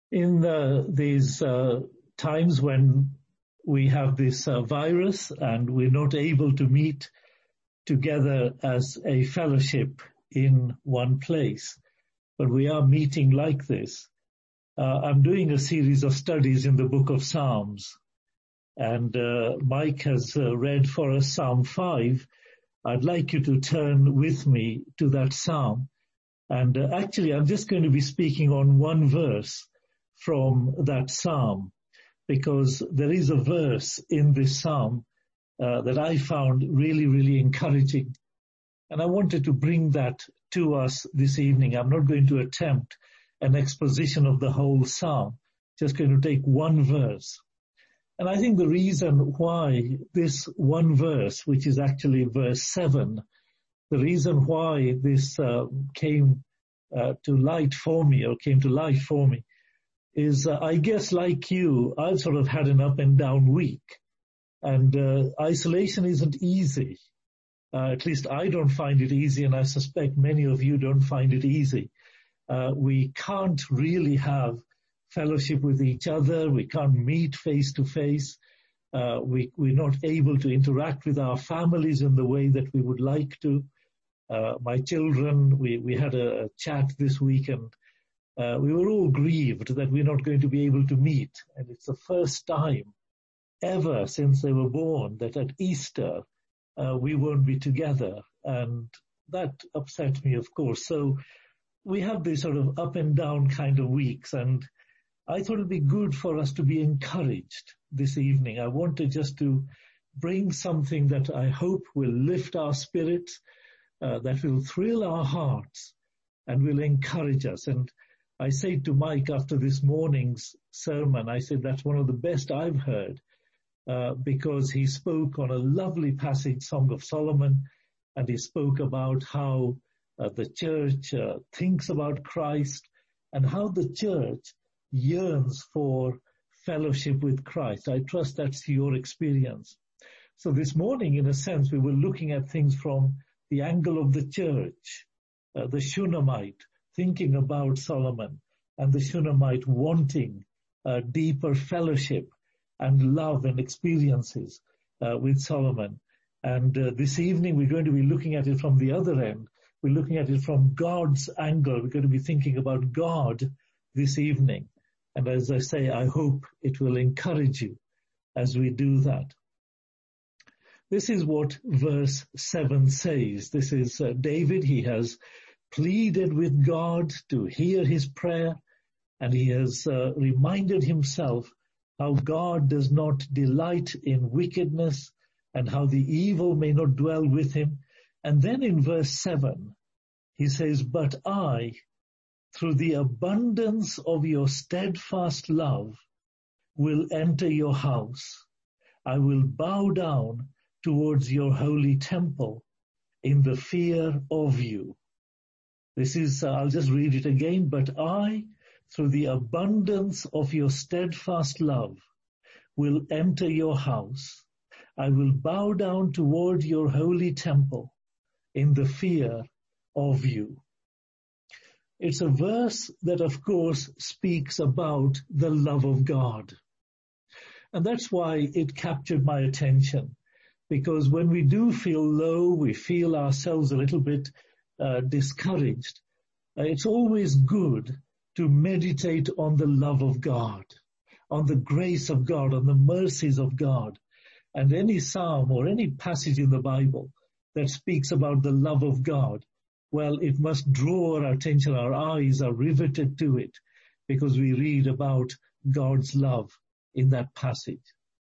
In these times when we have this virus and we're not able to meet together as a fellowship in one place, but we are meeting like this. I'm doing a series of studies in the book of Psalms, and Mike has read for us Psalm 5. I'd like you to turn with me to that Psalm. And actually, I'm just going to be speaking on one verse from that Psalm, because there is a verse in this Psalm that I found really, really encouraging. And I wanted to bring that to us this evening. I'm not going to attempt an exposition of the whole Psalm, just going to take one verse. And I think the reason why this one verse, which is actually verse 7, the reason why this came to light for me, is I guess like you, I've sort of had an up and down week, and isolation isn't easy. At least I don't find it easy, and I suspect many of you don't find it easy. We can't really have fellowship with each other. We can't meet face to face. We're not able to interact with our families in the way that we would like to. My children, we had a chat this weekend. We were all grieved that we're not going to be able to meet. And it's the first time ever since they were born that at Easter we won't be together. And that upset me, of course. So we have these sort of up and down kind of weeks. And I thought it'd be good for us to be encouraged this evening. I wanted just to bring something that I hope will lift our spirits, that will thrill our hearts and will encourage us. And I said to Mike after this morning's sermon, I said that's one of the best I've heard, because he spoke on a lovely passage, Song of Solomon, and he spoke about how the church thinks about Christ and how the church yearns for fellowship with Christ. I trust that's your experience. So this morning, in a sense, we were looking at things from the angle of the church, the Shunammite thinking about Solomon, and the Shunammite wanting deeper fellowship and love and experiences with Solomon. And this evening we're going to be looking at it from the other end. We're looking at it from God's angle. We're going to be thinking about God this evening. And as I say, I hope it will encourage you as we do that. This is what verse 7 says. This is David. He has pleaded with God to hear his prayer, and he has reminded himself how God does not delight in wickedness and how the evil may not dwell with him. And then in verse 7, he says, "But I, through the abundance of your steadfast love, will enter your house. I will bow down towards your holy temple in the fear of you." This is, I'll just read it again. "But I, through the abundance of your steadfast love, will enter your house. I will bow down toward your holy temple in the fear of you." It's a verse that, of course, speaks about the love of God. And that's why it captured my attention. Because when we do feel low, we feel ourselves a little bit discouraged, it's always good to meditate on the love of God, on the grace of God, on the mercies of God. And any psalm or any passage in the Bible that speaks about the love of God, well, it must draw our attention. Our eyes are riveted to it because we read about God's love in that passage.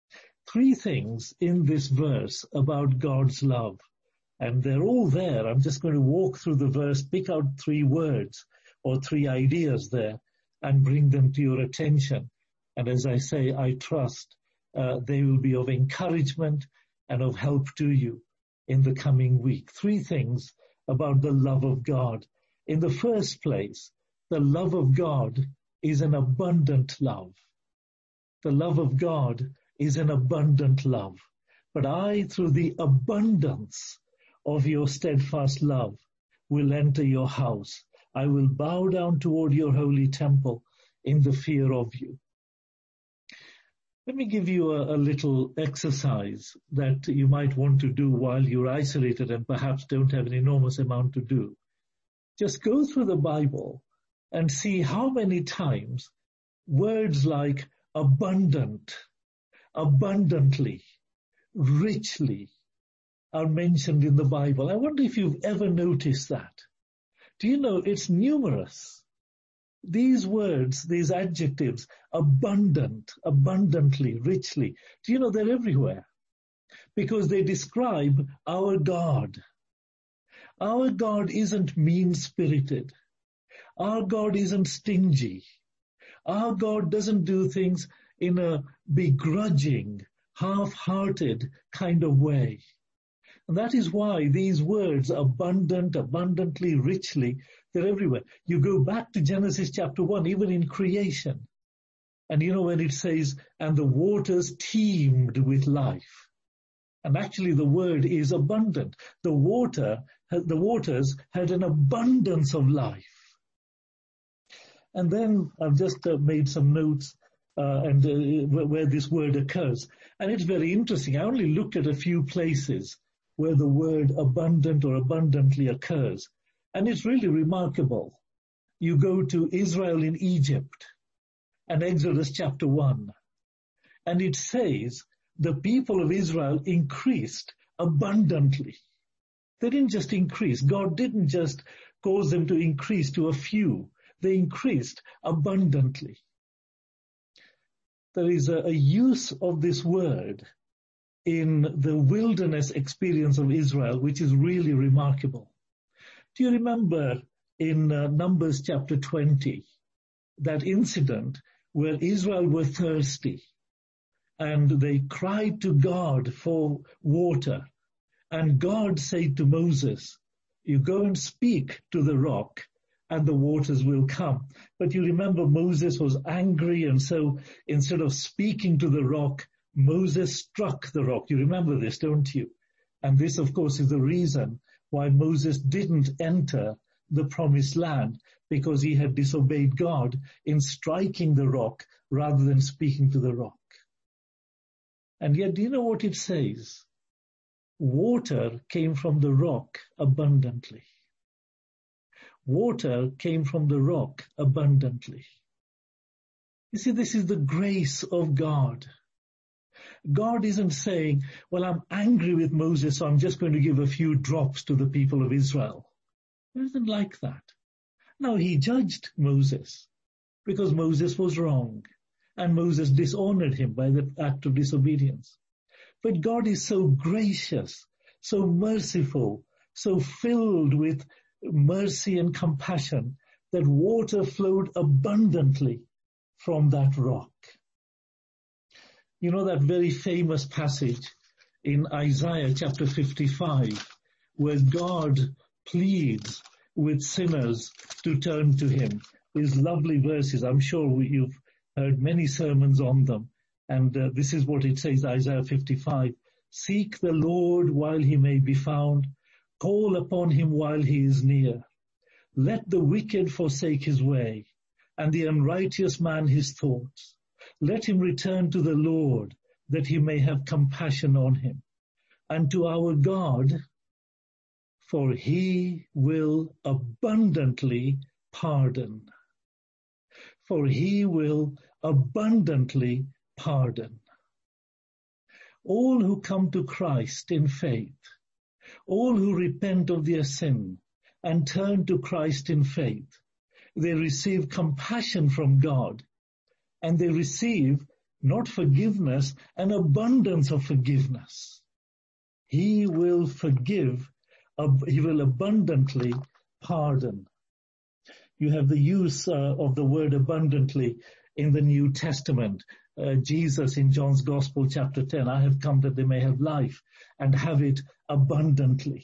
3 things in this verse about God's love, and they're all there. I'm just going to walk through the verse, pick out 3 words or 3 ideas there and bring them to your attention. And as I say, I trust they will be of encouragement and of help to you in the coming week. 3 things about the love of God. In the first place, the love of God is an abundant love. The love of God is an abundant love. But I, through the abundance of your steadfast love, will enter your house. I will bow down toward your holy temple in the fear of you. Let me give you a little exercise that you might want to do while you're isolated and perhaps don't have an enormous amount to do. Just go through the Bible and see how many times words like abundant, abundantly, richly are mentioned in the Bible. I wonder if you've ever noticed that. Do you know it's numerous? These words, these adjectives, abundant, abundantly, richly, do you know they're everywhere? Because they describe our God. Our God isn't mean-spirited. Our God isn't stingy. Our God doesn't do things in a begrudging, half-hearted kind of way. And that is why these words, abundant, abundantly, richly, they're everywhere. You go back to Genesis chapter 1, even in creation. And you know when it says, and the waters teemed with life. And actually the word is abundant. The waters had an abundance of life. And then I've just made some notes where this word occurs. And it's very interesting. I only looked at a few places where the word abundant or abundantly occurs. And it's really remarkable. You go to Israel in Egypt and Exodus chapter 1. And it says the people of Israel increased abundantly. They didn't just increase. God didn't just cause them to increase to a few. They increased abundantly. There is a use of this word in the wilderness experience of Israel, which is really remarkable. Do you remember in Numbers chapter 20, that incident where Israel were thirsty and they cried to God for water, and God said to Moses, you go and speak to the rock and the waters will come. But you remember Moses was angry, and so instead of speaking to the rock, Moses struck the rock. You remember this, don't you? And this, of course, is the reason why Moses didn't enter the promised land, because he had disobeyed God in striking the rock rather than speaking to the rock. And yet, do you know what it says? Water came from the rock abundantly. Water came from the rock abundantly. You see, this is the grace of God. God isn't saying, well, I'm angry with Moses, so I'm just going to give a few drops to the people of Israel. It isn't like that. No, he judged Moses because Moses was wrong, and Moses dishonored him by the act of disobedience. But God is so gracious, so merciful, so filled with mercy and compassion that water flowed abundantly from that rock. You know that very famous passage in Isaiah chapter 55 where God pleads with sinners to turn to him. These lovely verses, I'm sure you've heard many sermons on them. And this is what it says, Isaiah 55. Seek the Lord while he may be found. Call upon him while he is near. Let the wicked forsake his way, and the unrighteous man his thoughts. Let him return to the Lord, that he may have compassion on him, and to our God, for he will abundantly pardon. For he will abundantly pardon. All who come to Christ in faith, all who repent of their sin and turn to Christ in faith, they receive compassion from God, and they receive not forgiveness, an abundance of forgiveness. He will forgive, he will abundantly pardon. You have the use of the word abundantly in the New Testament. Jesus in John's Gospel, chapter 10, I have come that they may have life and have it abundantly.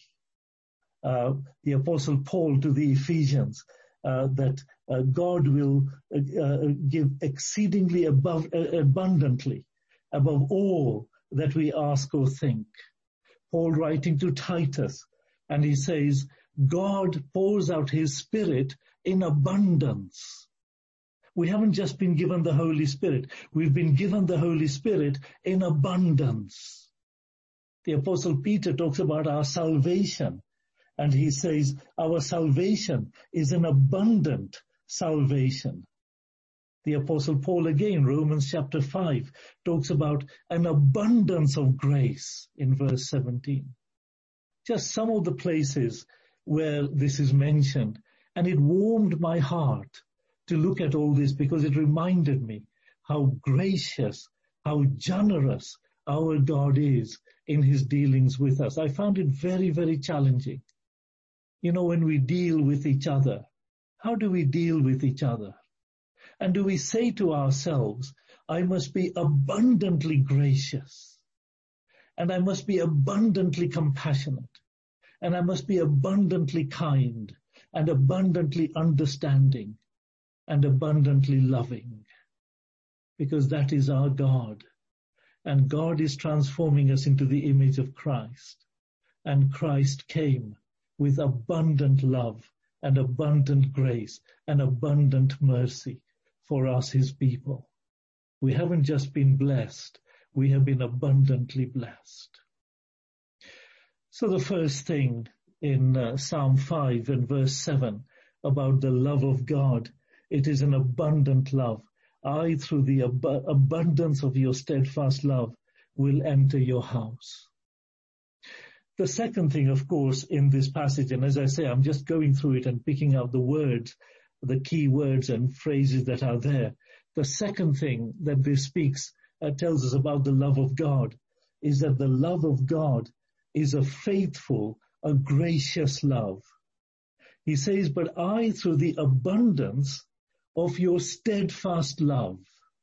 The Apostle Paul to the Ephesians, that God will give exceedingly abundantly above all that we ask or think. Paul writing to Titus, and he says, God pours out his Spirit in abundance. We haven't just been given the Holy Spirit. We've been given the Holy Spirit in abundance. The Apostle Peter talks about our salvation, and he says our salvation is an abundant salvation. The Apostle Paul again, Romans chapter 5, talks about an abundance of grace in verse 17. Just some of the places where this is mentioned, and it warmed my heart to look at all this because it reminded me how gracious, how generous our God is in his dealings with us. I found it very, very challenging. You know, when we deal with each other, how do we deal with each other? And do we say to ourselves, I must be abundantly gracious, and I must be abundantly compassionate, and I must be abundantly kind, and abundantly understanding, and abundantly loving, because that is our God. And God is transforming us into the image of Christ. And Christ came with abundant love and abundant grace and abundant mercy for us, his people. We haven't just been blessed, we have been abundantly blessed. So the first thing in Psalm 5 and verse 7 about the love of God, it is an abundant love. I, through the abundance of your steadfast love, will enter your house. The second thing, of course, in this passage, and as I say, I'm just going through it and picking out the words, the key words and phrases that are there. The second thing that this speaks, tells us about the love of God, is that the love of God is a faithful, a gracious love. He says, but I, through the abundance of your steadfast love.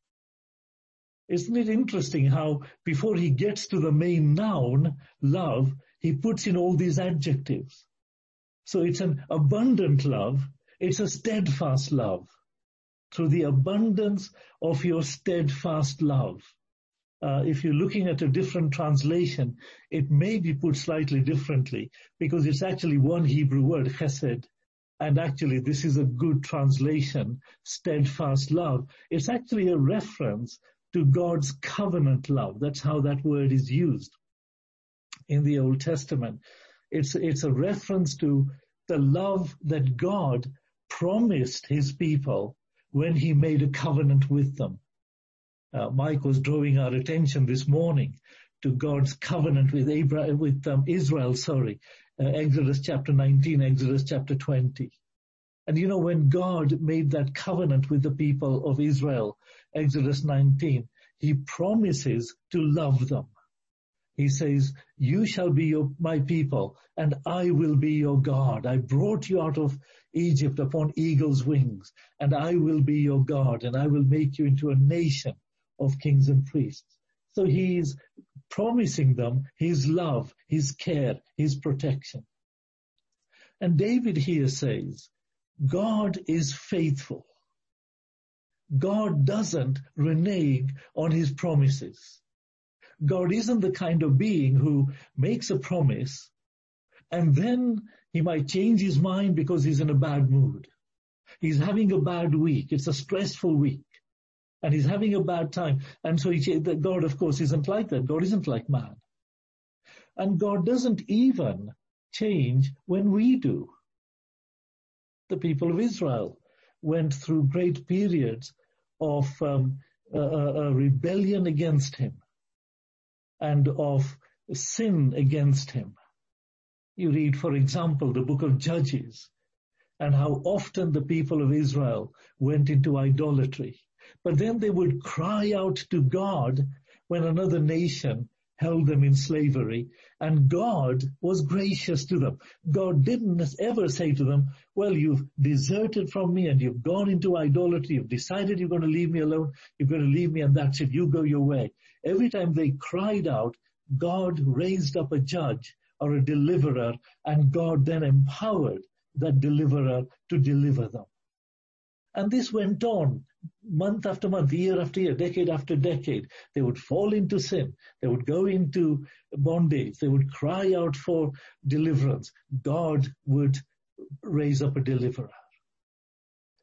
Isn't it interesting how before he gets to the main noun, love, he puts in all these adjectives. So it's an abundant love. It's a steadfast love. Through the abundance of your steadfast love. If you're looking at a different translation, it may be put slightly differently because it's actually one Hebrew word, chesed. And actually this is a good translation, steadfast love. It's actually a reference to God's covenant love. That's how that word is used in the Old Testament. It's a reference to the love that God promised his people when he made a covenant with them. Mike was drawing our attention this morning to God's covenant with Israel, Exodus chapter 19, Exodus chapter 20. And you know, when God made that covenant with the people of Israel, Exodus 19, he promises to love them. He says, you shall be my people, and I will be your God. I brought you out of Egypt upon eagle's wings, and I will be your God, and I will make you into a nation of kings and priests. So he is promising them his love, his care, his protection. And David here says, God is faithful. God doesn't renege on his promises. God isn't the kind of being who makes a promise and then he might change his mind because he's in a bad mood. He's having a bad week. It's a stressful week. And he's having a bad time. And so God, of course, isn't like that. God isn't like man. And God doesn't even change when we do. The people of Israel went through great periods of a rebellion against him and of sin against him. You read, for example, the book of Judges and how often the people of Israel went into idolatry. But then they would cry out to God when another nation held them in slavery, and God was gracious to them. God didn't ever say to them, well, you've deserted from me and you've gone into idolatry, you've decided you're going to leave me alone, you're going to leave me and that's it, you go your way. Every time they cried out, God raised up a judge or a deliverer, and God then empowered that deliverer to deliver them. And this went on month after month, year after year, decade after decade. They would fall into sin. They would go into bondage. They would cry out for deliverance. God would raise up a deliverer.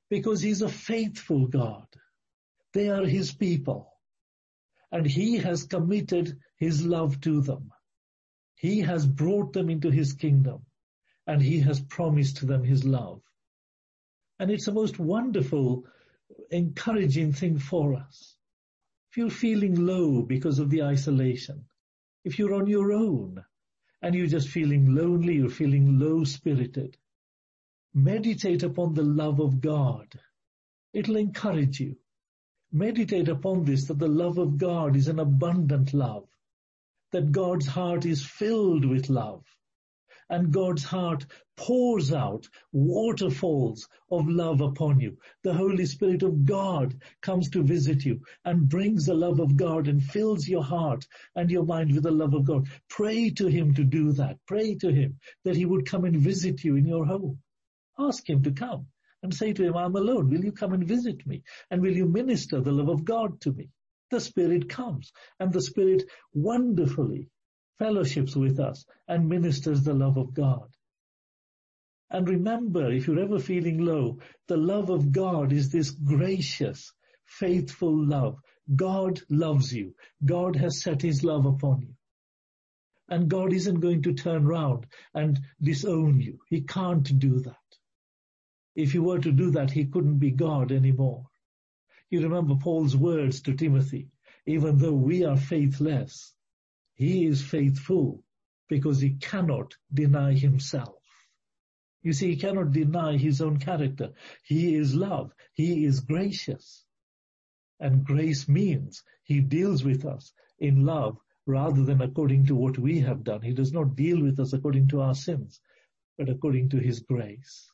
because he's a faithful God. They are his people, and he has committed his love to them. He has brought them into his kingdom, and he has promised them his love. And it's a most wonderful, encouraging thing for us. If you're feeling low because of the isolation, if you're on your own and you're just feeling lonely, you're feeling low-spirited, meditate upon the love of God. It'll encourage you. Meditate upon this, that the love of God is an abundant love, that God's heart is filled with love, and God's heart pours out waterfalls of love upon you. The Holy Spirit of God comes to visit you and brings the love of God and fills your heart and your mind with the love of God. Pray to him to do that. Pray to him that he would come and visit you in your home. Ask him to come and say to him, I'm alone. Will you come and visit me? And will you minister the love of God to me? The Spirit comes, and the Spirit wonderfully fellowships with us and ministers the love of God. And remember, if you're ever feeling low, the love of God is this gracious, faithful love. God loves you. God has set his love upon you. And God isn't going to turn round and disown you. He can't do that. If he were to do that, he couldn't be God anymore. You remember Paul's words to Timothy, even though we are faithless, he is faithful because he cannot deny himself. You see, he cannot deny his own character. He is love. He is gracious. And grace means he deals with us in love rather than according to what we have done. He does not deal with us according to our sins, but according to his grace.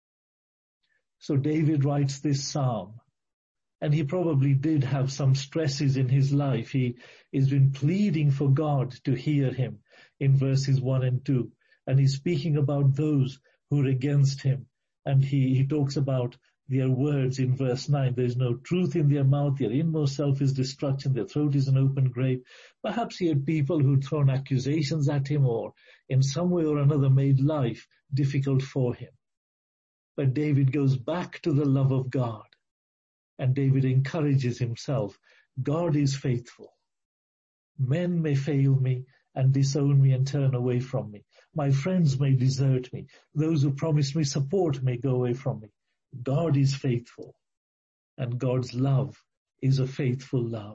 So David writes this psalm, and he probably did have some stresses in his life. He has been pleading for God to hear him in verses 1 and 2. And he's speaking about those who are against him. And he talks about their words in verse 9. There is no truth in their mouth. Their inmost self is destruction. Their throat is an open grave. Perhaps he had people who'd thrown accusations at him or in some way or another made life difficult for him. But David goes back to the love of God. And David encourages himself. God is faithful. Men may fail me and disown me and turn away from me. My friends may desert me. Those who promised me support may go away from me. God is faithful. And God's love is a faithful love.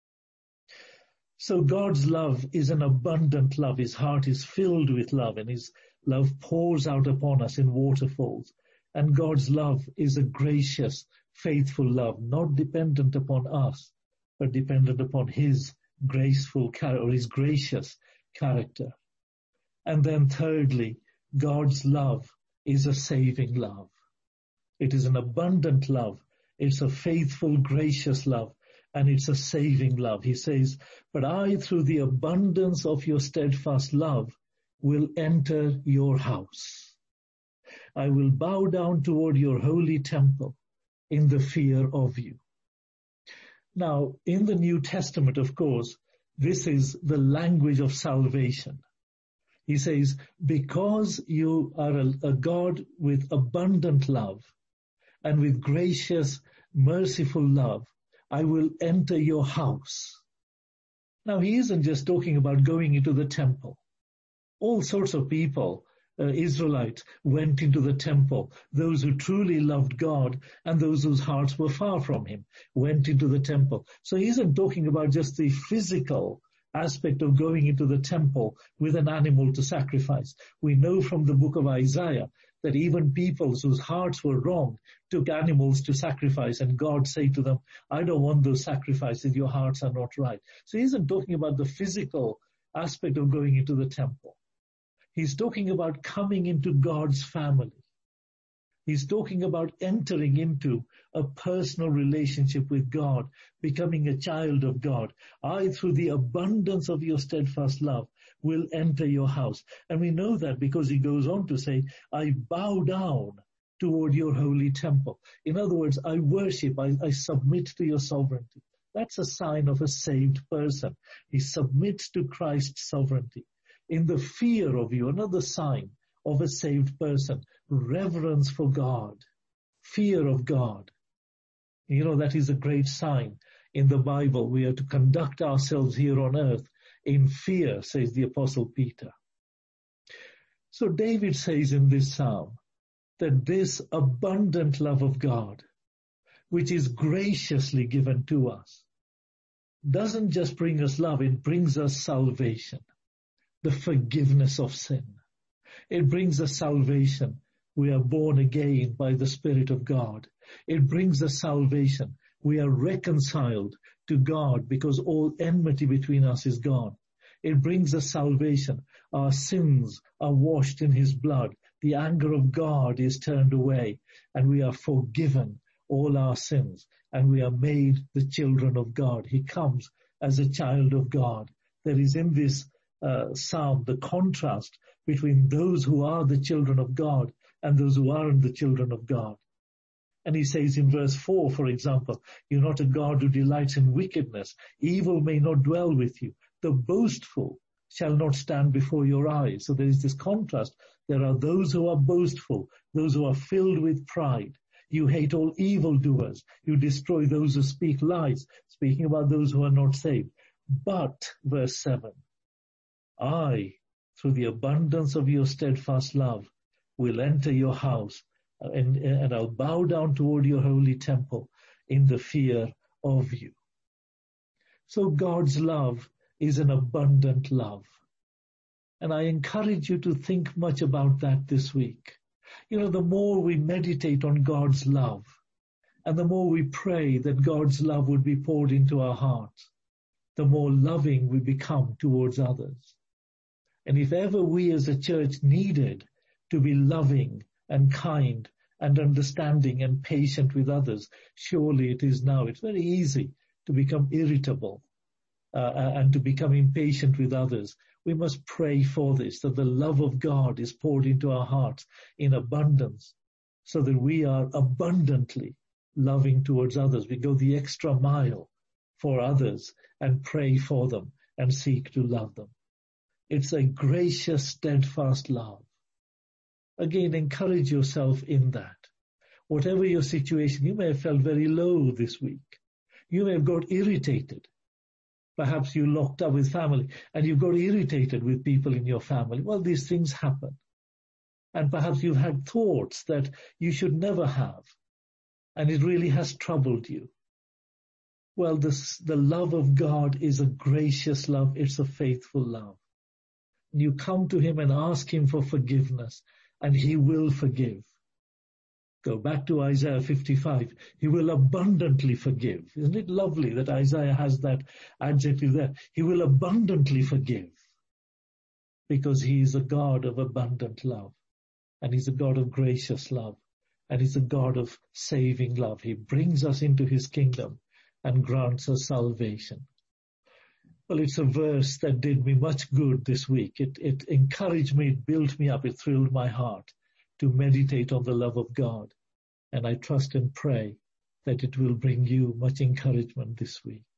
So God's love is an abundant love. His heart is filled with love, and his love pours out upon us in waterfalls. And God's love is a gracious, faithful love, not dependent upon us, but dependent upon his graceful character, or his gracious character. And then thirdly, God's love is a saving love. It is an abundant love. It's a faithful, gracious love, and it's a saving love. He says, but I, through the abundance of your steadfast love, will enter your house. I will bow down toward your holy temple in the fear of you. Now, in the New Testament, of course, this is the language of salvation. He says, because you are a God with abundant love and with gracious, merciful love, I will enter your house. Now, he isn't just talking about going into the temple. All sorts of people, Israelites, went into the temple. Those who truly loved God and those whose hearts were far from him went into the temple. So he isn't talking about just the physical aspect of going into the temple with an animal to sacrifice. We know from the book of Isaiah that even peoples whose hearts were wrong took animals to sacrifice, and God said to them, I don't want those sacrifices, your hearts are not right. So he isn't talking about the physical aspect of going into the temple. He's talking about coming into God's family. He's talking about entering into a personal relationship with God, becoming a child of God. I, through the abundance of your steadfast love, will enter your house. And we know that because he goes on to say, I bow down toward your holy temple. In other words, I worship, I submit to your sovereignty. That's a sign of a saved person. He submits to Christ's sovereignty. In the fear of you, another sign of a saved person, reverence for God. fear of God. You know, that is a great sign in the Bible. We are to conduct ourselves here on earth in fear, says the Apostle Peter. So David says in this psalm that this abundant love of God, which is graciously given to us, doesn't just bring us love, it brings us salvation, the forgiveness of sin. It brings us salvation. We are born again by the Spirit of God. It brings us salvation. We are reconciled to God because all enmity between us is gone. It brings us salvation. Our sins are washed in his blood. The anger of God is turned away, and we are forgiven all our sins, and we are made the children of God. He comes as a child of God. There is in this psalm the contrast between those who are the children of God and those who aren't the children of God. And he says in verse 4, for example, you're not a God who delights in wickedness. Evil may not dwell with you. The boastful shall not stand before your eyes. So there is this contrast. There are those who are boastful, those who are filled with pride. You hate all evildoers. You destroy those who speak lies, speaking about those who are not saved. But, verse 7, I, through the abundance of your steadfast love, will enter your house, and I'll bow down toward your holy temple in the fear of you. So God's love is an abundant love. And I encourage you to think much about that this week. You know, the more we meditate on God's love, and the more we pray that God's love would be poured into our hearts, the more loving we become towards others. And if ever we as a church needed to be loving and kind and understanding and patient with others, surely it is now. It's very easy to become irritable and to become impatient with others. We must pray for this, that the love of God is poured into our hearts in abundance, so that we are abundantly loving towards others. We go the extra mile for others and pray for them and seek to love them. It's a gracious, steadfast love. Again, encourage yourself in that. Whatever your situation, you may have felt very low this week. You may have got irritated. Perhaps you locked up with family and you got irritated with people in your family. Well, these things happen. And perhaps you've had thoughts that you should never have, and it really has troubled you. Well, the love of God is a gracious love. It's a faithful love. You come to him and ask him for forgiveness, and he will forgive. Go back to Isaiah 55. He will abundantly forgive. Isn't it lovely that Isaiah has that adjective there? He will abundantly forgive, because he is a God of abundant love, and he's a God of gracious love, and he's a God of saving love. He brings us into his kingdom and grants us salvation. Well, it's a verse that did me much good this week. It encouraged me, it built me up, it thrilled my heart to meditate on the love of God. And I trust and pray that it will bring you much encouragement this week.